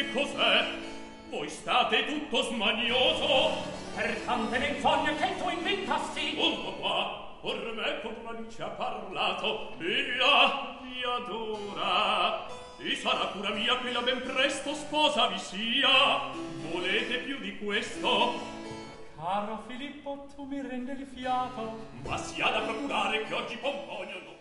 cos'è? Voi state tutto smanioso. Per tante menzogne che tu inventasti. Punto qua, ormai con malicia ha parlato. Ella mi adora. E sarà cura mia che la ben presto sposa vi sia. Volete più di questo? Caro Filippo, tu mi rendi il fiato. Ma si ha da procurare che oggi Pomponio non